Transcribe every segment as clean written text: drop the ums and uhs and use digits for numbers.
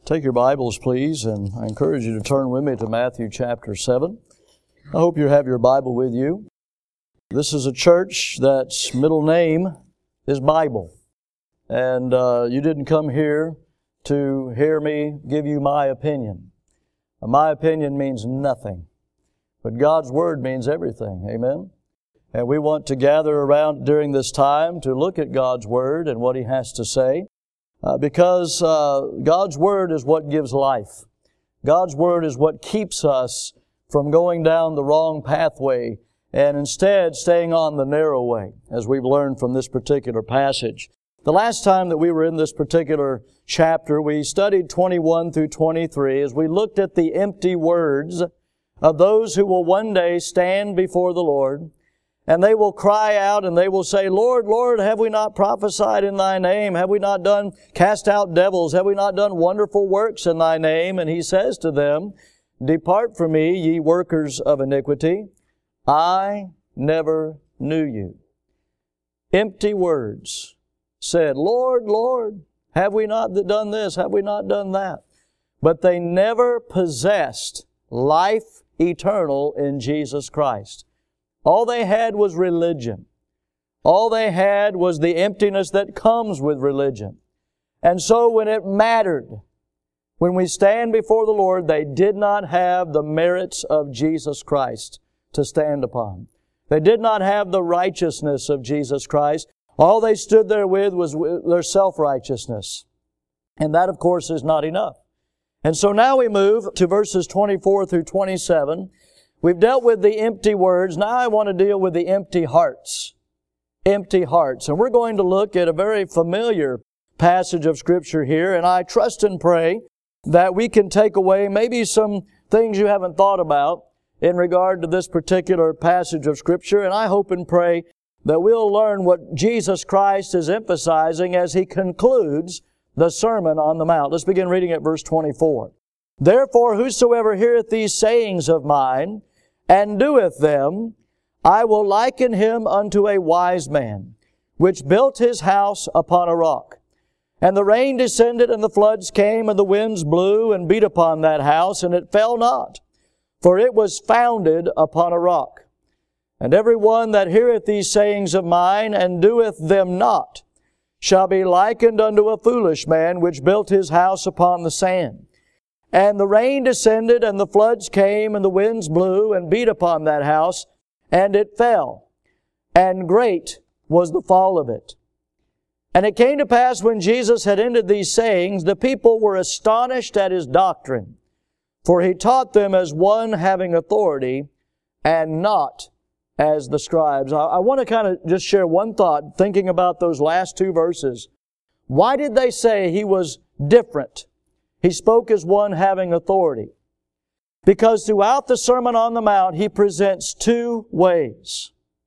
Take your Bibles, please, and I encourage you to turn with me to Matthew chapter 7. I hope you have your Bible with you. This is a church that's middle name is Bible. And you didn't come here to hear me give you my opinion. My opinion means nothing. But God's Word means everything. Amen? And we want to gather around during this time to look at God's Word and what He has to say. Because God's Word is what gives life. God's Word is what keeps us from going down the wrong pathway and instead staying on the narrow way, as we've learned from this particular passage. The last time that we were in this particular chapter, we studied 21 through 23 as we looked at the empty words of those who will one day stand before the Lord. And they will cry out and they will say, Lord, Lord, have we not prophesied in Thy name? Have we not cast out devils? Have we not done wonderful works in Thy name? And He says to them, Depart from me, ye workers of iniquity. I never knew you. Empty words said, Lord, Lord, have we not done this? Have we not done that? But they never possessed life eternal in Jesus Christ. All they had was religion. All they had was the emptiness that comes with religion. And so when it mattered, when we stand before the Lord, they did not have the merits of Jesus Christ to stand upon. They did not have the righteousness of Jesus Christ. All they stood there with was their self-righteousness. And that, of course, is not enough. And so now we move to verses 24 through 27. We've dealt with the empty words. Now I want to deal with the empty hearts. Empty hearts. And we're going to look at a very familiar passage of Scripture here. And I trust and pray that we can take away maybe some things you haven't thought about in regard to this particular passage of Scripture. And I hope and pray that we'll learn what Jesus Christ is emphasizing as He concludes the Sermon on the Mount. Let's begin reading at verse 24. Therefore, whosoever heareth these sayings of mine, and doeth them, I will liken him unto a wise man, which built his house upon a rock. And the rain descended, and the floods came, and the winds blew, and beat upon that house, and it fell not, for it was founded upon a rock. And every one that heareth these sayings of mine, and doeth them not, shall be likened unto a foolish man, which built his house upon the sand. And the rain descended, and the floods came, and the winds blew, and beat upon that house, and it fell. And great was the fall of it. And it came to pass, when Jesus had ended these sayings, the people were astonished at His doctrine. For He taught them as one having authority, and not as the scribes. I want to kind of just share one thought, thinking about those last two verses. Why did they say He was different? He spoke as one having authority. Because throughout the Sermon on the Mount, He presents two ways.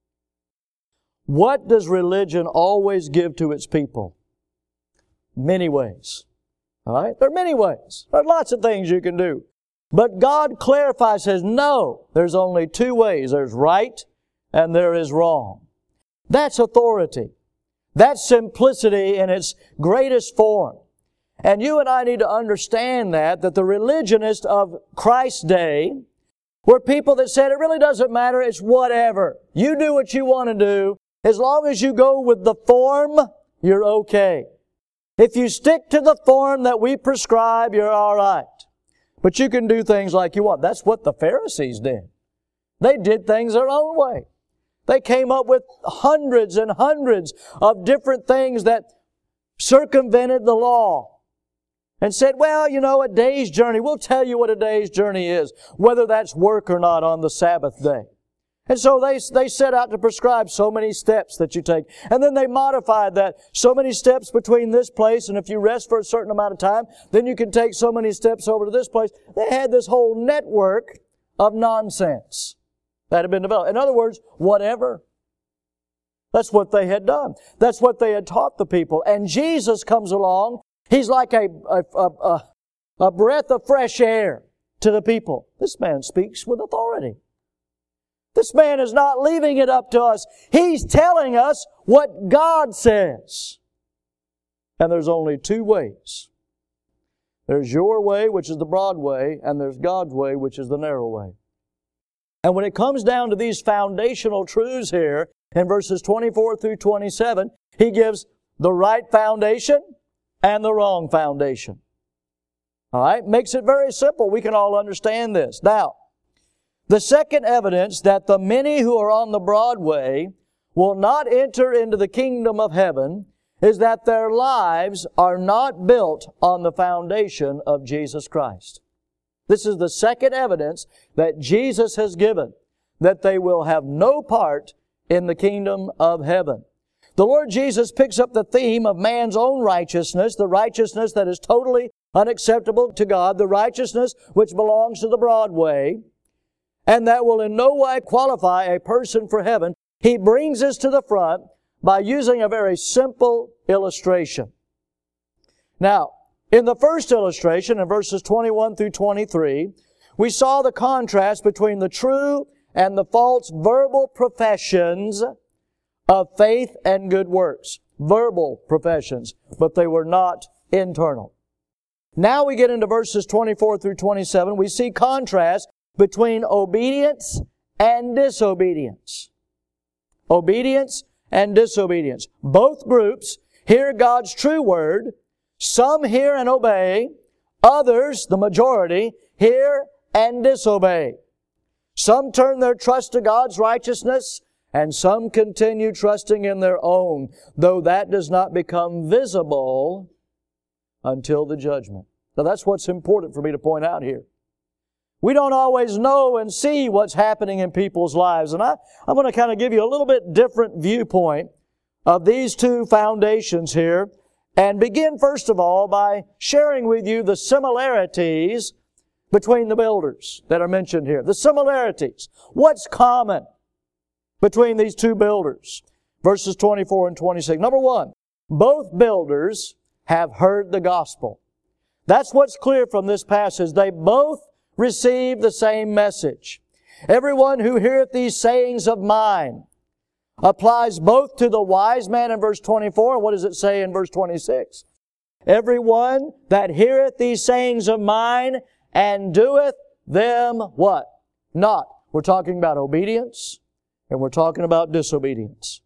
What does religion always give to its people? Many ways. All right? There are many ways. There are lots of things you can do. But God clarifies, says, no, there's only two ways. There's right and there is wrong. That's authority. That's simplicity in its greatest form. And you and I need to understand that the religionists of Christ's day were people that said, it really doesn't matter, it's whatever. You do what you want to do. As long as you go with the form, you're okay. If you stick to the form that we prescribe, you're all right. But you can do things like you want. That's what the Pharisees did. They did things their own way. They came up with hundreds and hundreds of different things that circumvented the law. And said, well, you know, a day's journey, we'll tell you what a day's journey is, whether that's work or not on the Sabbath day. And so they set out to prescribe so many steps that you take. And then they modified that. So many steps between this place, and if you rest for a certain amount of time, then you can take so many steps over to this place. They had this whole network of nonsense that had been developed. In other words, whatever. That's what they had done. That's what they had taught the people. And Jesus comes along. He's like a breath of fresh air to the people. This man speaks with authority. This man is not leaving it up to us. He's telling us what God says. And there's only two ways. There's your way, which is the broad way, and there's God's way, which is the narrow way. And when it comes down to these foundational truths here, in verses 24 through 27, He gives the right foundation and the wrong foundation. All right? Makes it very simple. We can all understand this. Now, the second evidence that the many who are on the broad way will not enter into the kingdom of heaven is that their lives are not built on the foundation of Jesus Christ. This is the second evidence that Jesus has given, that they will have no part in the kingdom of heaven. The Lord Jesus picks up the theme of man's own righteousness, the righteousness that is totally unacceptable to God, the righteousness which belongs to the broad way, and that will in no way qualify a person for heaven. He brings us to the front by using a very simple illustration. Now, in the first illustration, in verses 21 through 23, we saw the contrast between the true and the false verbal professions of faith and good works. Verbal professions, but they were not internal. Now we get into verses 24 through 27. We see contrast between obedience and disobedience. Obedience and disobedience. Both groups hear God's true word. Some hear and obey. Others, the majority, hear and disobey. Some turn their trust to God's righteousness, and some continue trusting in their own, though that does not become visible until the judgment. Now that's what's important for me to point out here. We don't always know and see what's happening in people's lives. And I'm going to kind of give you a little bit different viewpoint of these two foundations here, and begin first of all by sharing with you the similarities between the builders that are mentioned here. The similarities. What's common between these two builders? Verses 24 and 26. Number one, both builders have heard the gospel. That's what's clear from this passage. They both received the same message. Everyone who heareth these sayings of mine applies both to the wise man in verse 24, and what does it say in verse 26? Everyone that heareth these sayings of mine and doeth them what? Not. We're talking about obedience, and we're talking about disobedience.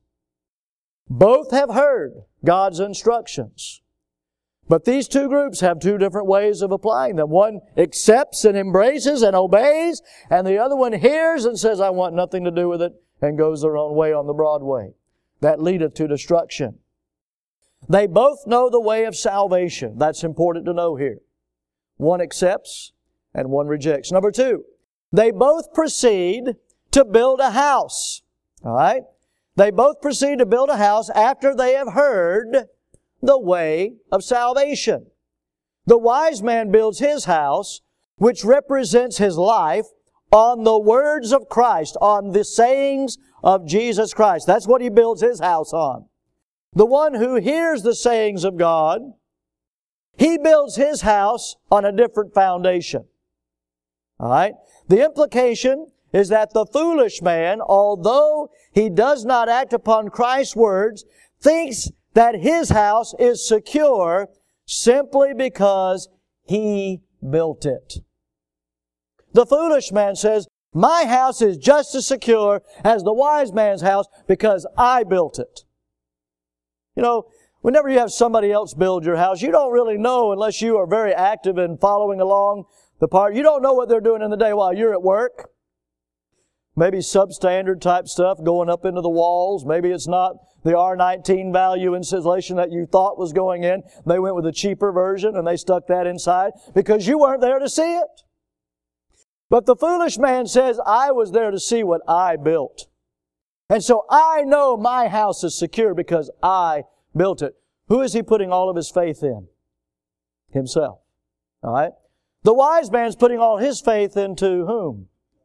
Both have heard God's instructions. But these two groups have two different ways of applying them. One accepts and embraces and obeys, and the other one hears and says, I want nothing to do with it, and goes their own way on the broad way. That leadeth to destruction. They both know the way of salvation. That's important to know here. One accepts and one rejects. Number two, they both proceed to build a house. All right? They both proceed to build a house after they have heard the way of salvation. The wise man builds his house, which represents his life, on the words of Christ, on the sayings of Jesus Christ. That's what he builds his house on. The one who hears the sayings of God, he builds his house on a different foundation. All right? The implication is that the foolish man, although he does not act upon Christ's words, thinks that his house is secure simply because he built it. The foolish man says, my house is just as secure as the wise man's house because I built it. You know, whenever you have somebody else build your house, you don't really know unless you are very active in following along the part. You don't know what they're doing in the day while you're at work. Maybe substandard type stuff going up into the walls. Maybe it's not the R19 value insulation that you thought was going in. They went with a cheaper version and they stuck that inside because you weren't there to see it. But the foolish man says, I was there to see what I built. And so I know my house is secure because I built it. Who is he putting all of his faith in? Himself. All right? The wise man's putting all his faith into whom?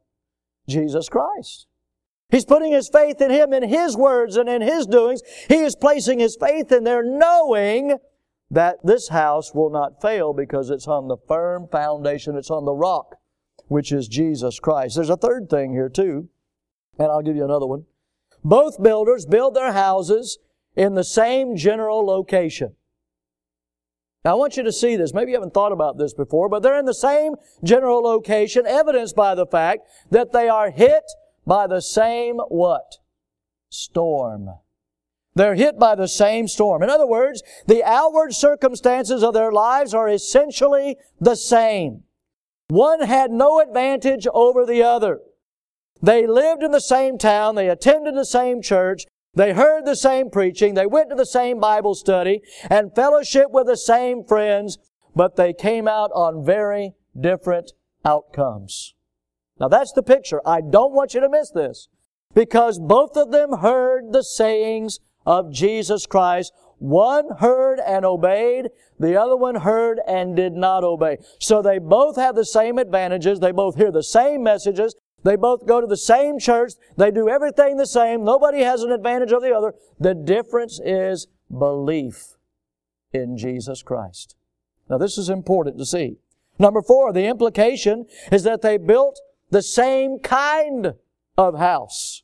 Jesus Christ. He's putting his faith in Him, in His words and in His doings. He is placing his faith in there knowing that this house will not fail because it's on the firm foundation. It's on the rock, which is Jesus Christ. There's a third thing here too, and I'll give you another one. Both builders build their houses in the same general location. Now, I want you to see this. Maybe you haven't thought about this before, but they're in the same general location, evidenced by the fact that they are hit by the same what? Storm. They're hit by the same storm. In other words, the outward circumstances of their lives are essentially the same. One had no advantage over the other. They lived in the same town. They attended the same church. They heard the same preaching. They went to the same Bible study and fellowship with the same friends, but they came out on very different outcomes. Now that's the picture. I don't want you to miss this, because both of them heard the sayings of Jesus Christ. One heard and obeyed. The other one heard and did not obey. So they both have the same advantages. They both hear the same messages. They both go to the same church. They do everything the same. Nobody has an advantage of the other. The difference is belief in Jesus Christ. Now this is important to see. Number 4, the implication is that they built the same kind of house.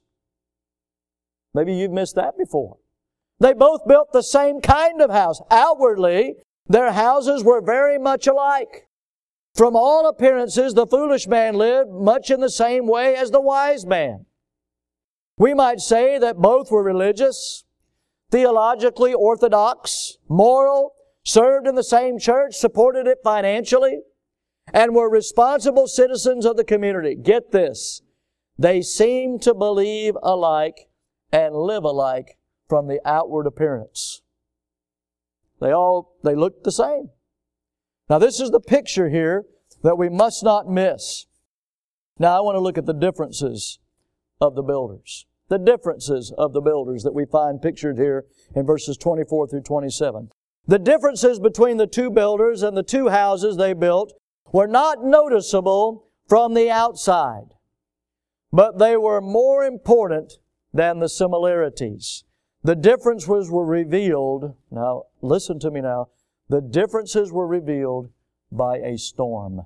Maybe you've missed that before. They both built the same kind of house. Outwardly, their houses were very much alike. From all appearances, the foolish man lived much in the same way as the wise man. We might say that both were religious, theologically orthodox, moral, served in the same church, supported it financially, and were responsible citizens of the community. Get this. They seem to believe alike and live alike from the outward appearance. They look the same. Now this is the picture here that we must not miss. Now I want to look at the differences of the builders. The differences of the builders that we find pictured here in verses 24 through 27. The differences between the two builders and the two houses they built were not noticeable from the outside, but they were more important than the similarities. The differences were revealed. Now listen to me now. The differences were revealed by a storm.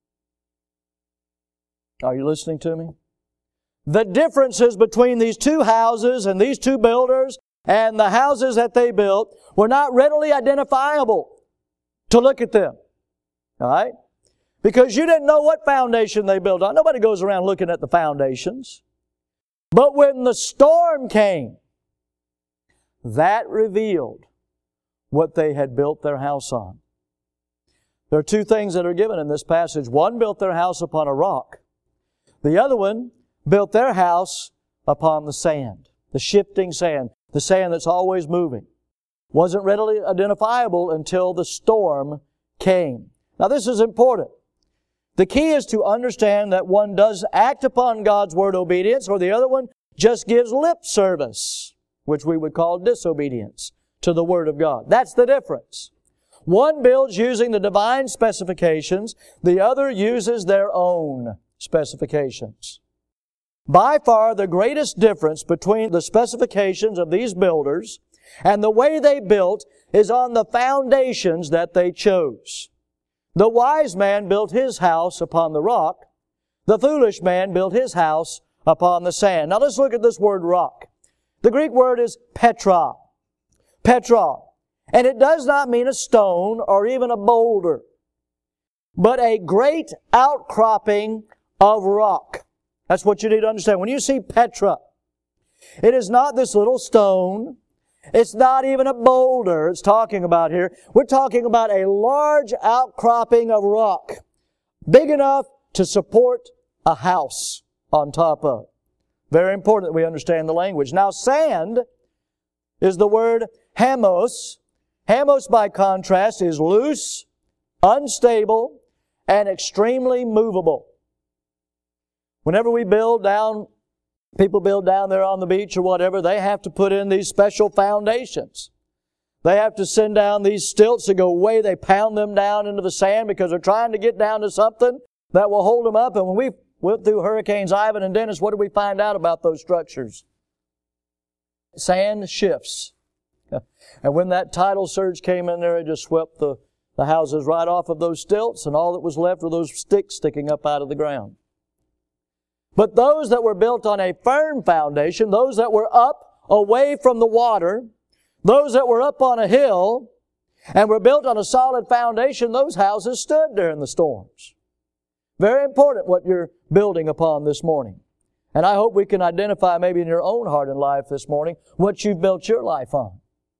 Are you listening to me? The differences between these two houses and these two builders and the houses that they built were not readily identifiable to look at them. All right? Because you didn't know what foundation they built on. Nobody goes around looking at the foundations. But when the storm came, that revealed what they had built their house on. There are two things that are given in this passage. One built their house upon a rock. The other one built their house upon the sand, the shifting sand, the sand that's always moving. Wasn't readily identifiable until the storm came. Now this is important. The key is to understand that one does act upon God's Word obedience, or the other one just gives lip service, which we would call disobedience to the Word of God. That's the difference. One builds using the divine specifications. The other uses their own specifications. By far, the greatest difference between the specifications of these builders and the way they built is on the foundations that they chose. The wise man built his house upon the rock. The foolish man built his house upon the sand. Now let's look at this word rock. The Greek word is petra. Petra. And it does not mean a stone or even a boulder, but a great outcropping of rock. That's what you need to understand. When you see Petra, it is not this little stone. It's not even a boulder it's talking about here. We're talking about a large outcropping of rock, big enough to support a house on top of. Very important that we understand the language. Now, sand is the word hamos. Hamos, by contrast, is loose, unstable, and extremely movable. Whenever we build down, people build down there on the beach or whatever, they have to put in these special foundations. They have to send down these stilts that go away. They pound them down into the sand because they're trying to get down to something that will hold them up. And when we went through Hurricanes Ivan and Dennis, what did we find out about those structures? Sand shifts. And when that tidal surge came in there, it just swept the houses right off of those stilts, and all that was left were those sticks sticking up out of the ground. But those that were built on a firm foundation, those that were up away from the water, those that were up on a hill, and were built on a solid foundation, those houses stood during the storms. Very important what you're building upon this morning. And I hope we can identify maybe in your own heart and life this morning what you've built your life on.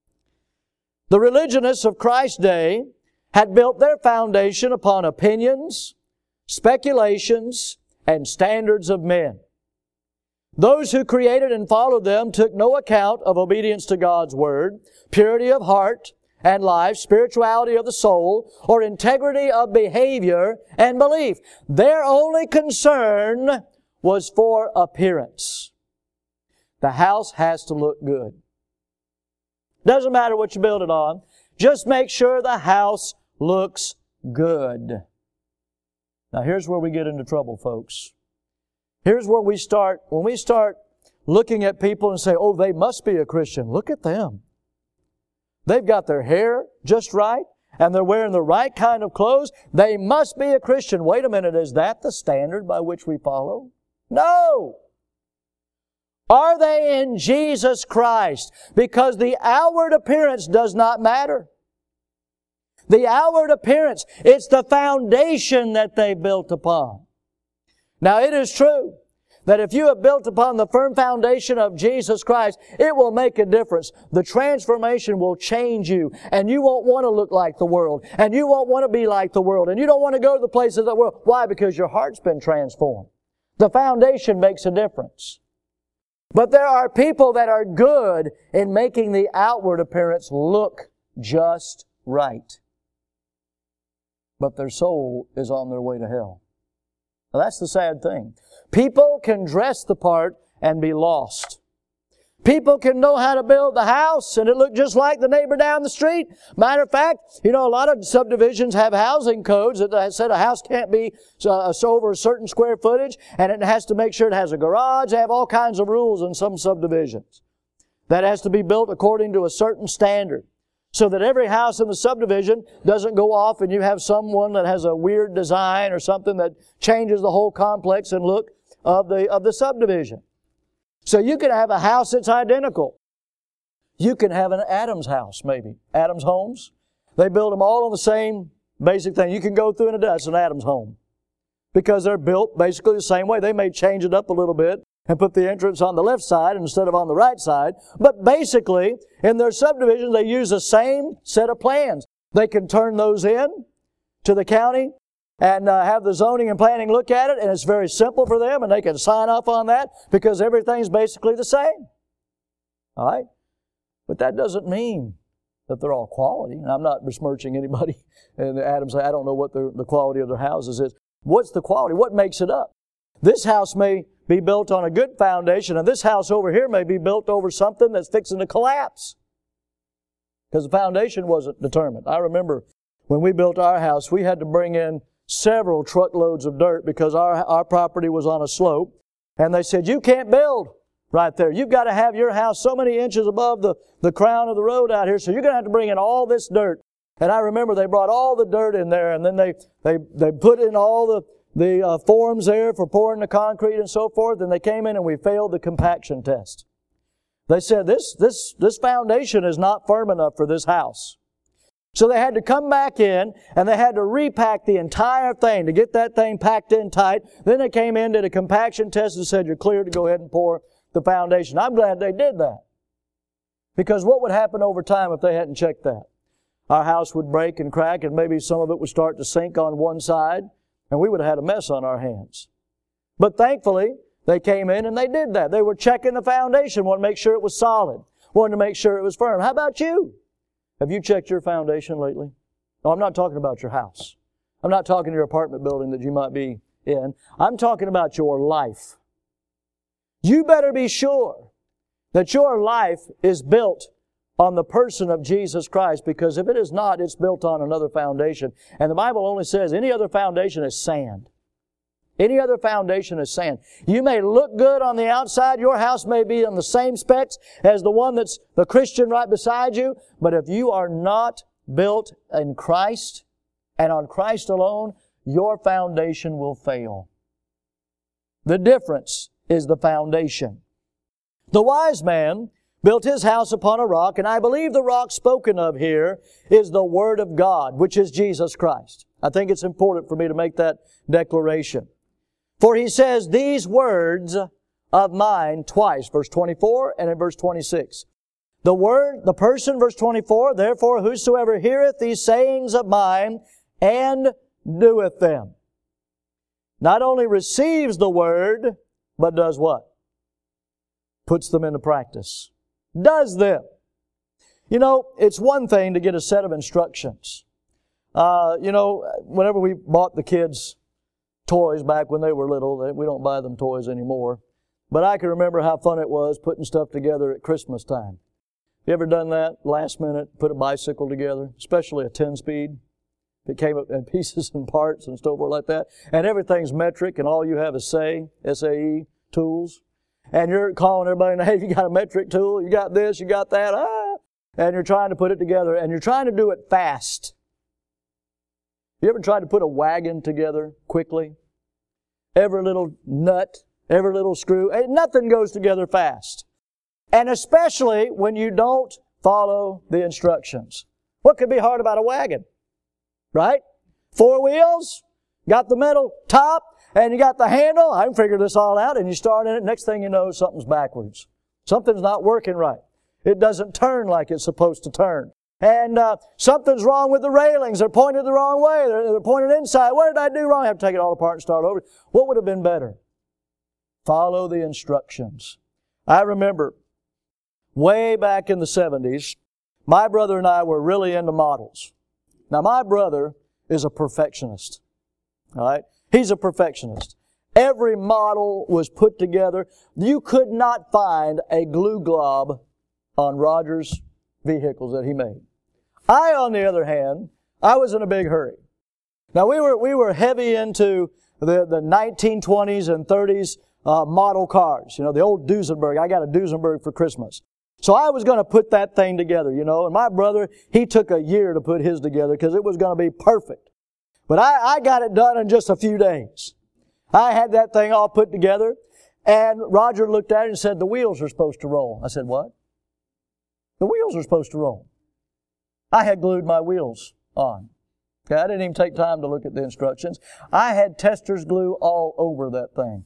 The religionists of Christ's day had built their foundation upon opinions, speculations, and standards of men. Those who created and followed them took no account of obedience to God's Word, purity of heart and life, spirituality of the soul, or integrity of behavior and belief. Their only concern was for appearance. The house has to look good. Doesn't matter what you build it on. Just make sure the house looks good. Now here's where we get into trouble, folks. Here's where we start, when we start looking at people and say, oh, they must be a Christian. Look at them. They've got their hair just right, and they're wearing the right kind of clothes. They must be a Christian. Wait a minute, is that the standard by which we follow? No! Are they in Jesus Christ? Because the outward appearance does not matter. The outward appearance, it's the foundation that they built upon. Now it is true that if you have built upon the firm foundation of Jesus Christ, it will make a difference. The transformation will change you, and you won't want to look like the world, and you won't want to be like the world, and you don't want to go to the places of the world. Why? Because your heart's been transformed. The foundation makes a difference. But there are people that are good in making the outward appearance look just right. But their soul is on their way to hell. Now that's the sad thing. People can dress the part and be lost. People can know how to build the house and it look just like the neighbor down the street. Matter of fact, a lot of subdivisions have housing codes that said a house can't be over a certain square footage, and it has to make sure it has a garage. They have all kinds of rules in some subdivisions. That has to be built according to a certain standard, so that every house in the subdivision doesn't go off and you have someone that has a weird design or something that changes the whole complex and look of the subdivision. So you can have a house that's identical. You can have an Adams house, maybe. Adams homes. They build them all on the same basic thing. You can go through and that's an Adams home. Because they're built basically the same way. They may change it up a little bit and put the entrance on the left side instead of on the right side. But basically, in their subdivisions, they use the same set of plans. They can turn those in to the county and have the zoning and planning look at it, and it's very simple for them, and they can sign off on that because everything's basically the same. All right? But that doesn't mean that they're all quality. And I'm not besmirching anybody in the Adams. I don't know what the quality of their houses is. What's the quality? What makes it up? This house may be built on a good foundation, and this house over here may be built over something that's fixing to collapse because the foundation wasn't determined. I remember when we built our house, we had to bring in several truckloads of dirt because our property was on a slope, and they said, you can't build right there. You've got to have your house so many inches above the crown of the road out here, so you're going to have to bring in all this dirt. And I remember they brought all the dirt in there, and then they put in all the forms there for pouring the concrete and so forth, and they came in and we failed the compaction test. They said, this foundation is not firm enough for this house. So they had to come back in and they had to repack the entire thing to get that thing packed in tight. Then they came in, did a compaction test and said, you're clear to go ahead and pour the foundation. I'm glad they did that. Because what would happen over time if they hadn't checked that? Our house would break and crack, and maybe some of it would start to sink on one side, and we would have had a mess on our hands. But thankfully, they came in and they did that. They were checking the foundation, wanted to make sure it was solid, wanted to make sure it was firm. How about you? Have you checked your foundation lately? No, I'm not talking about your house. I'm not talking your apartment building that you might be in. I'm talking about your life. You better be sure that your life is built on the person of Jesus Christ, because if it is not, it's built on another foundation. And the Bible only says any other foundation is sand. Any other foundation is sand. You may look good on the outside. Your house may be on the same specs as the one that's the Christian right beside you. But if you are not built in Christ and on Christ alone, your foundation will fail. The difference is the foundation. The wise man built his house upon a rock, and I believe the rock spoken of here is the Word of God, which is Jesus Christ. I think it's important for me to make that declaration. For he says, these words of mine twice, verse 24 and in verse 26. The person, verse 24, therefore whosoever heareth these sayings of mine and doeth them. Not only receives the Word, but does what? Puts them into practice. Does them. You know, it's one thing to get a set of instructions. Whenever we bought the kids toys back when they were little, we don't buy them toys anymore. But I can remember how fun it was putting stuff together at Christmas time. You ever done that last minute, put a bicycle together, especially a 10-speed? It came up in pieces and parts and so forth like that. And everything's metric and all you have is SAE tools. And you're calling everybody, hey, you got a metric tool, you got this, you got that, and you're trying to put it together and you're trying to do it fast. You ever tried to put a wagon together quickly? Every little nut, every little screw, nothing goes together fast. And especially when you don't follow the instructions. What could be hard about a wagon? Right? 4 wheels, got the metal top, and you got the handle. I can figure this all out, and you start in it. Next thing you know, something's backwards. Something's not working right. It doesn't turn like it's supposed to turn. And something's wrong with the railings. They're pointed the wrong way. They're pointed inside. What did I do wrong? I have to take it all apart and start over. What would have been better? Follow the instructions. I remember way back in the 70s, my brother and I were really into models. Now, my brother is a perfectionist. All right? He's a perfectionist. Every model was put together. You could not find a glue glob on Roger's vehicles that he made. I, on the other hand, I was in a big hurry. Now, we were heavy into the 1920s and 30s model cars. You know, the old Duesenberg. I got a Duesenberg for Christmas. So I was going to put that thing together, you know. And my brother, he took a year to put his together because it was going to be perfect. But I got it done in just a few days. I had that thing all put together. And Roger looked at it and said, the wheels are supposed to roll. I said, what? The wheels are supposed to roll. I had glued my wheels on. Okay, I didn't even take time to look at the instructions. I had tester's glue all over that thing.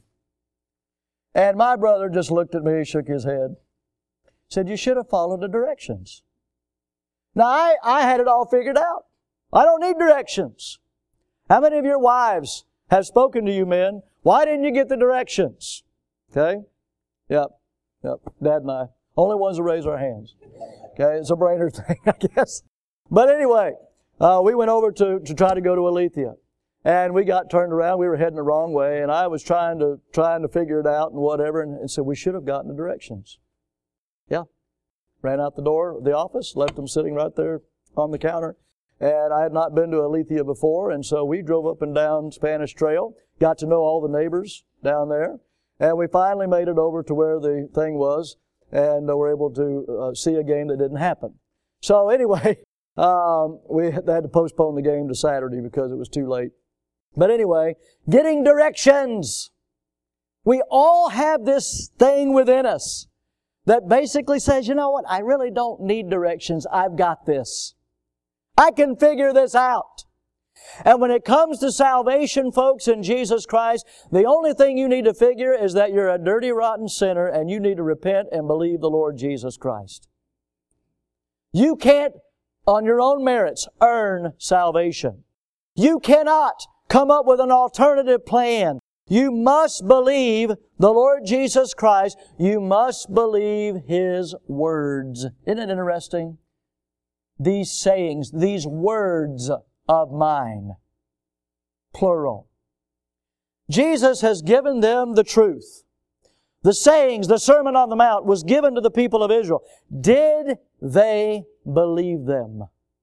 And my brother just looked at me, shook his head, said, you should have followed the directions. Now, I had it all figured out. I don't need directions. How many of your wives have spoken to you men? Why didn't you get the directions? Okay? Yep. Dad and I. Only ones that raise our hands. Okay? It's a brainer thing, I guess. But anyway, we went over to try to go to Alethea. And we got turned around. We were heading the wrong way. And I was trying to figure it out and whatever. And so we should have gotten the directions. Yeah. Ran out the door of the office, left them sitting right there on the counter. And I had not been to Alethea before, and so we drove up and down Spanish Trail, got to know all the neighbors down there, and we finally made it over to where the thing was, and were able to see a game that didn't happen. So anyway, we had to postpone the game to Saturday because it was too late. But anyway, getting directions. We all have this thing within us that basically says, you know what, I really don't need directions. I've got this. I can figure this out. And when it comes to salvation, folks, in Jesus Christ, the only thing you need to figure is that you're a dirty, rotten sinner and you need to repent and believe the Lord Jesus Christ. You can't, on your own merits, earn salvation. You cannot come up with an alternative plan. You must believe the Lord Jesus Christ. You must believe His words. Isn't it interesting? These sayings, these words of mine, plural. Jesus has given them the truth. The sayings, the Sermon on the Mount was given to the people of Israel. Did they believe them?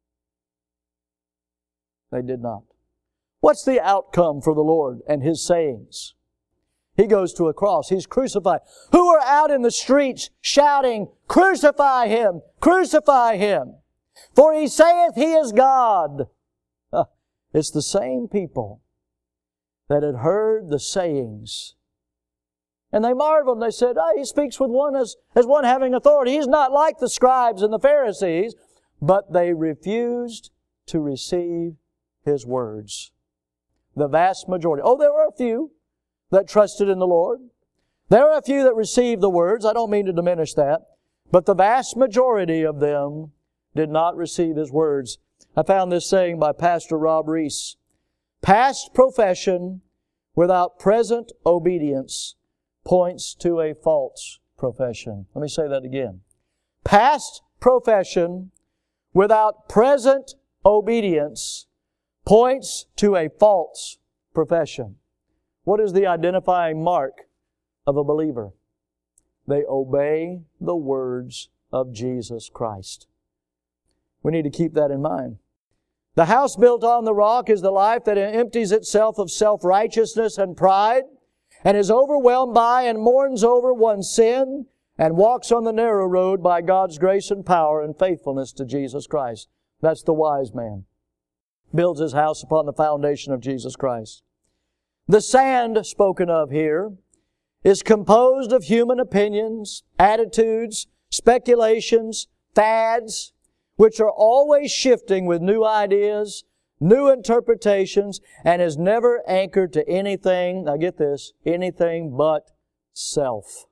They did not. What's the outcome for the Lord and His sayings? He goes to a cross. He's crucified. Who are out in the streets shouting, crucify Him, crucify Him? For He saith He is God. It's the same people that had heard the sayings And they marveled, and they said, "Oh, he speaks with one as one having authority. He's not like the scribes and the Pharisees." But they refused to receive His words. The vast majority. Oh, there were a few that trusted in the Lord. There were a few that received the words. I don't mean to diminish that. But the vast majority of them did not receive His words. I found this saying by Pastor Rob Reese. Past profession without present obedience points to a false profession. Let me say that again. Past profession without present obedience points to a false profession. What is the identifying mark of a believer? They obey the words of Jesus Christ. We need to keep that in mind. The house built on the rock is the life that empties itself of self-righteousness and pride, and is overwhelmed by and mourns over one's sin, and walks on the narrow road by God's grace and power and faithfulness to Jesus Christ. That's the wise man. Builds his house upon the foundation of Jesus Christ. The sand spoken of here is composed of human opinions, attitudes, speculations, fads, which are always shifting with new ideas, new interpretations, and is never anchored to anything, now get this, anything but self.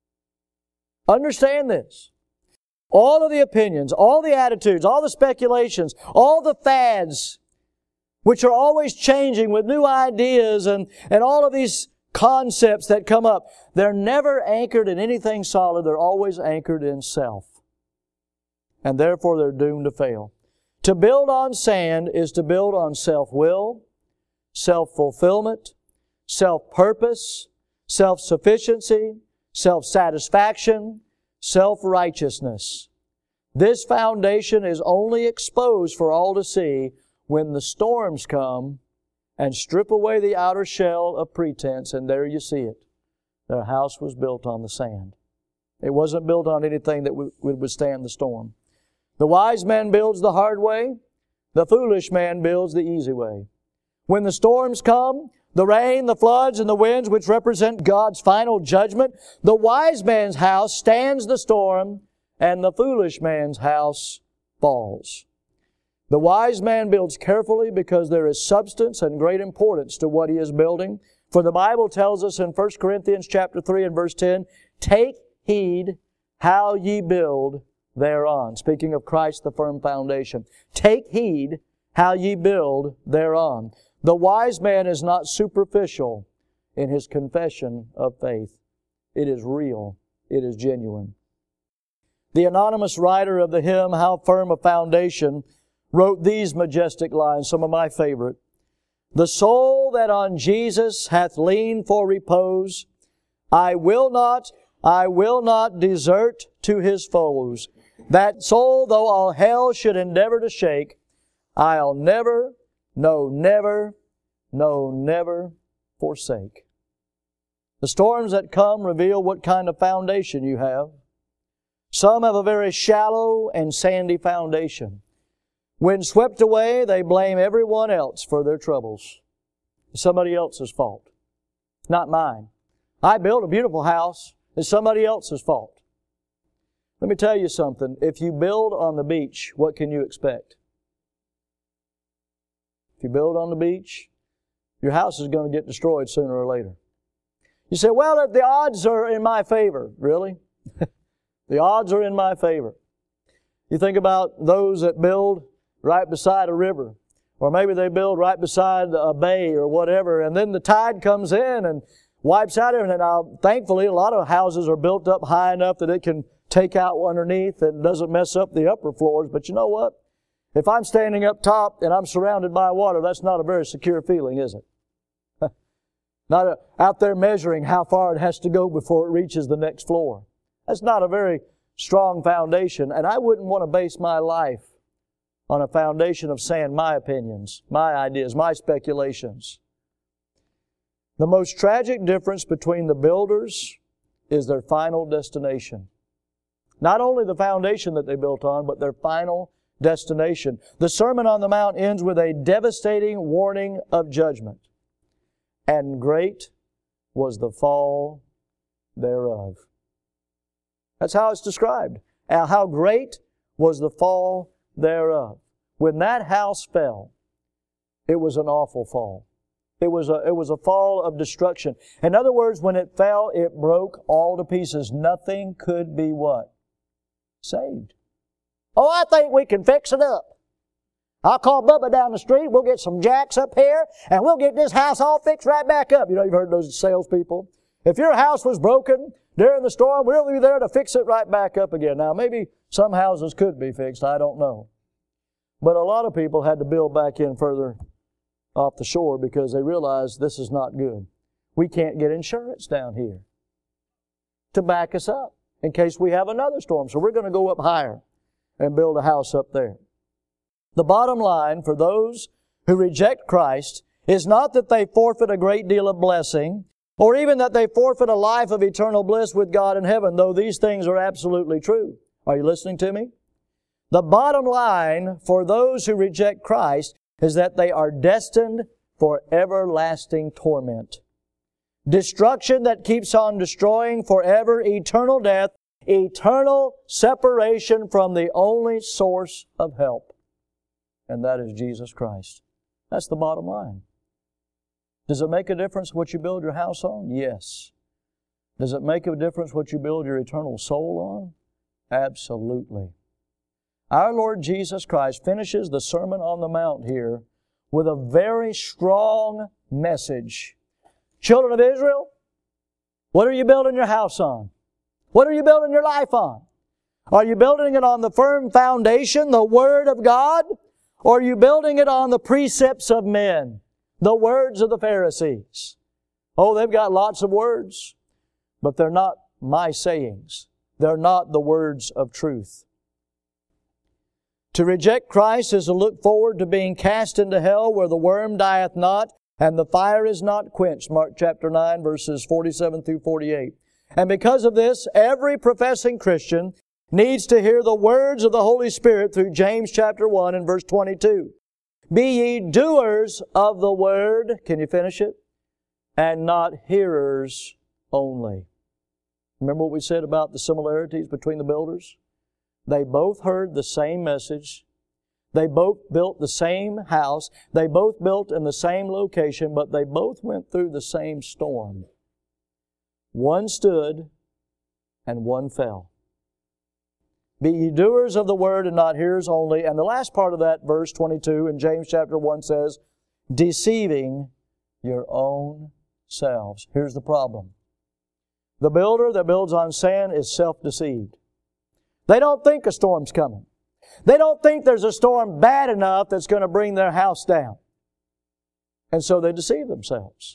Understand this. All of the opinions, all the attitudes, all the speculations, all the fads, which are always changing with new ideas and all of these concepts that come up, they're never anchored in anything solid. They're always anchored in self. And therefore they're doomed to fail. To build on sand is to build on self-will, self-fulfillment, self-purpose, self-sufficiency, self-satisfaction, self-righteousness. This foundation is only exposed for all to see when the storms come and strip away the outer shell of pretense, and there you see it. Their house was built on the sand. It wasn't built on anything that would withstand the storm. The wise man builds the hard way. The foolish man builds the easy way. When the storms come, the rain, the floods, and the winds, which represent God's final judgment, the wise man's house stands the storm, and the foolish man's house falls. The wise man builds carefully because there is substance and great importance to what he is building. For the Bible tells us in 1 Corinthians chapter 3 and verse 10, "Take heed how ye build thereon." Speaking of Christ, the firm foundation. Take heed how ye build thereon. The wise man is not superficial in his confession of faith. It is real. It is genuine. The anonymous writer of the hymn, "How Firm a Foundation," wrote these majestic lines, some of my favorite. "The soul that on Jesus hath leaned for repose, I will not desert to his foes. That soul, though all hell should endeavor to shake, I'll never, no never, no never forsake." The storms that come reveal what kind of foundation you have. Some have a very shallow and sandy foundation. When swept away, they blame everyone else for their troubles. It's somebody else's fault, not mine. I built a beautiful house. It's somebody else's fault. Let me tell you something. If you build on the beach, what can you expect? If you build on the beach, your house is going to get destroyed sooner or later. You say, "Well, the odds are in my favor." Really? The odds are in my favor. You think about those that build right beside a river, or maybe they build right beside a bay or whatever, and then the tide comes in and wipes out everything. Now, thankfully, a lot of houses are built up high enough that it can take out underneath and doesn't mess up the upper floors. But you know what? If I'm standing up top and I'm surrounded by water, that's not a very secure feeling, is it? Not out there measuring how far it has to go before it reaches the next floor. That's not a very strong foundation, and I wouldn't want to base my life on a foundation of sand, my opinions, my ideas, my speculations. The most tragic difference between the builders is their final destination. Not only the foundation that they built on, but their final destination. The Sermon on the Mount ends with a devastating warning of judgment. "And great was the fall thereof. That's how it's described. How great was the fall thereof. When that house fell, it was an awful fall. It was a fall of destruction. In other words, when it fell, it broke all to pieces. Nothing could be what? Saved. Oh, I think we can fix it up. I'll call Bubba down the street. We'll get some jacks up here, and we'll get this house all fixed right back up. You know, you've heard those salespeople. If your house was broken during the storm, we'll be there to fix it right back up again. Now, maybe some houses could be fixed. I don't know. But a lot of people had to build back in further off the shore because they realized this is not good. We can't get insurance down here to back us up in case we have another storm. So we're going to go up higher and build a house up there. The bottom line for those who reject Christ is not that they forfeit a great deal of blessing or even that they forfeit a life of eternal bliss with God in heaven, though these things are absolutely true. Are you listening to me? The bottom line for those who reject Christ is that they are destined for everlasting torment. Destruction that keeps on destroying forever, eternal death, eternal separation from the only source of help. And that is Jesus Christ. That's the bottom line. Does it make a difference what you build your house on? Yes. Does it make a difference what you build your eternal soul on? Absolutely. Our Lord Jesus Christ finishes the Sermon on the Mount here with a very strong message. Children of Israel, what are you building your house on? What are you building your life on? Are you building it on the firm foundation, the Word of God? Or are you building it on the precepts of men, the words of the Pharisees? Oh, they've got lots of words, but they're not my sayings. They're not the words of truth. To reject Christ is to look forward to being cast into hell where the worm dieth not and the fire is not quenched. Mark chapter 9 verses 47 through 48. And because of this, every professing Christian needs to hear the words of the Holy Spirit through James chapter 1 and verse 22. Be ye doers of the word, can you finish it? And not hearers only. Remember what we said about the similarities between the builders? They both heard the same message. They both built the same house. They both built in the same location, but they both went through the same storm. One stood and one fell. Be ye doers of the word and not hearers only. And the last part of that verse 22 in James chapter 1 says, deceiving your own selves. Here's the problem. The builder that builds on sand is self-deceived. They don't think a storm's coming. They don't think there's a storm bad enough that's going to bring their house down. And so they deceive themselves.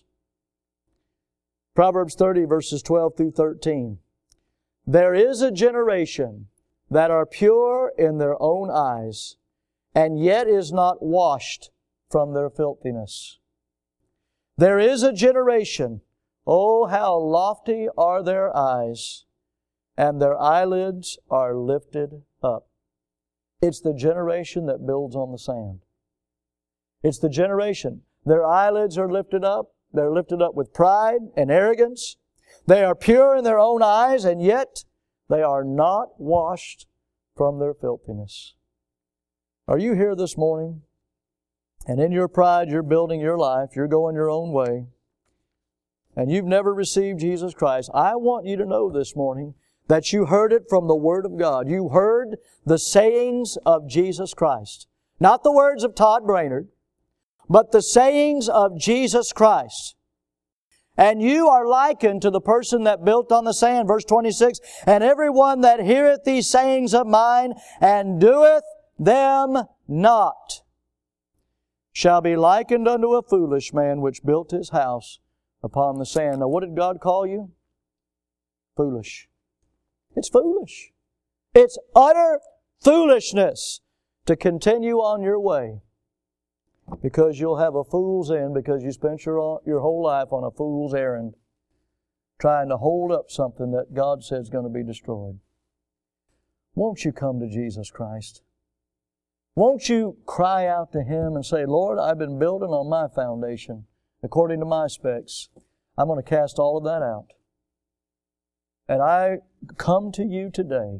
Proverbs 30 verses 12 through 13. There is a generation that are pure in their own eyes, and yet is not washed from their filthiness. There is a generation, oh, how lofty are their eyes, and their eyelids are lifted up. It's the generation that builds on the sand. It's the generation. Their eyelids are lifted up. They're lifted up with pride and arrogance. They are pure in their own eyes, and yet they are not washed from their filthiness. Are you here this morning? And in your pride, you're building your life. You're going your own way. And you've never received Jesus Christ. I want you to know this morning that you heard it from the Word of God. You heard the sayings of Jesus Christ. Not the words of Todd Brainerd, but the sayings of Jesus Christ. And you are likened to the person that built on the sand. Verse 26, and everyone that heareth these sayings of mine and doeth them not shall be likened unto a foolish man which built his house upon the sand. Now what did God call you? Foolish. It's foolish. It's utter foolishness to continue on your way, because you'll have a fool's end because you spent your whole life on a fool's errand trying to hold up something that God says is going to be destroyed. Won't you come to Jesus Christ? Won't you cry out to Him and say, Lord, I've been building on my foundation according to my specs. I'm going to cast all of that out. And I come to you today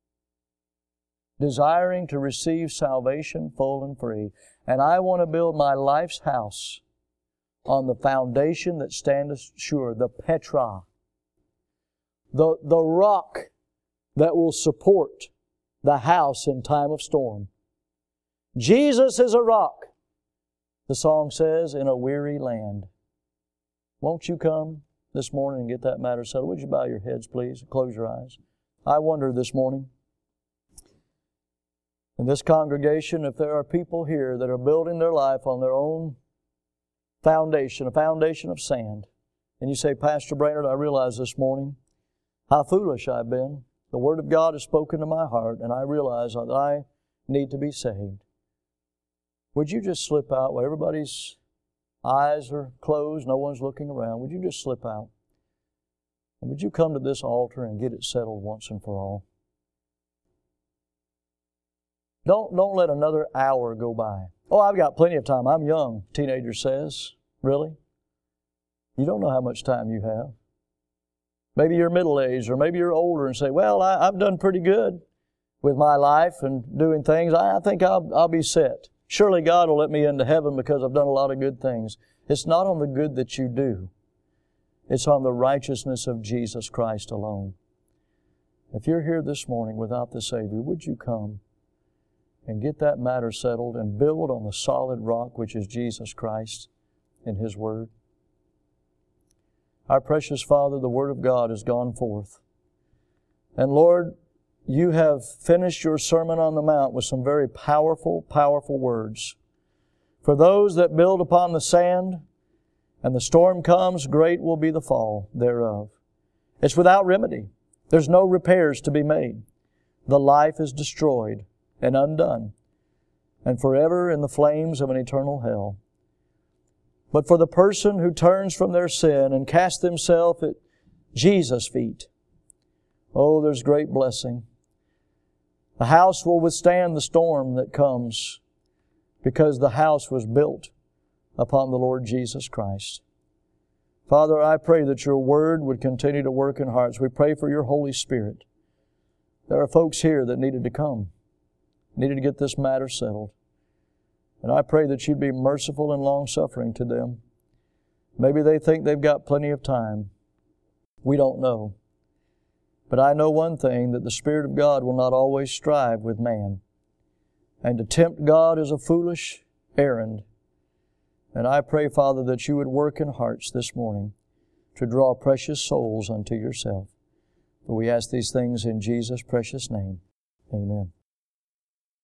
desiring to receive salvation full and free. And I want to build my life's house on the foundation that standeth sure, the Petra, the rock that will support the house in time of storm. Jesus is a rock, the song says, in a weary land. Won't you come this morning and get that matter settled? Would you bow your heads, please, and close your eyes? I wonder this morning, in this congregation, if there are people here that are building their life on their own foundation, a foundation of sand. And you say, Pastor Brainerd, I realize this morning how foolish I've been. The Word of God has spoken to my heart, and I realize that I need to be saved. Would you just slip out while everybody's eyes are closed, no one's looking around? Would you just slip out? And would you come to this altar and get it settled once and for all? Don't let another hour go by. Oh, I've got plenty of time. I'm young, teenager says. Really? You don't know how much time you have. Maybe you're middle-aged, or maybe you're older and say, well, I've done pretty good with my life and doing things. I think I'll be set. Surely God will let me into heaven because I've done a lot of good things. It's not on the good that you do. It's on the righteousness of Jesus Christ alone. If you're here this morning without the Savior, would you come and get that matter settled and build on the solid rock which is Jesus Christ in His Word? Our precious Father, the Word of God has gone forth. And Lord, you have finished your Sermon on the Mount with some very powerful, powerful words. For those that build upon the sand, and the storm comes, great will be the fall thereof. It's without remedy. There's no repairs to be made. The life is destroyed and undone, and forever in the flames of an eternal hell. But for the person who turns from their sin and casts themselves at Jesus' feet, oh, there's great blessing. The house will withstand the storm that comes because the house was built upon the Lord Jesus Christ. Father, I pray that your Word would continue to work in hearts. We pray for your Holy Spirit. There are folks here that needed to come, needed to get this matter settled. And I pray that you'd be merciful and long-suffering to them. Maybe they think they've got plenty of time. We don't know. But I know one thing, that the Spirit of God will not always strive with man. And to tempt God is a foolish errand. And I pray, Father, that you would work in hearts this morning to draw precious souls unto yourself. For we ask these things in Jesus' precious name. Amen.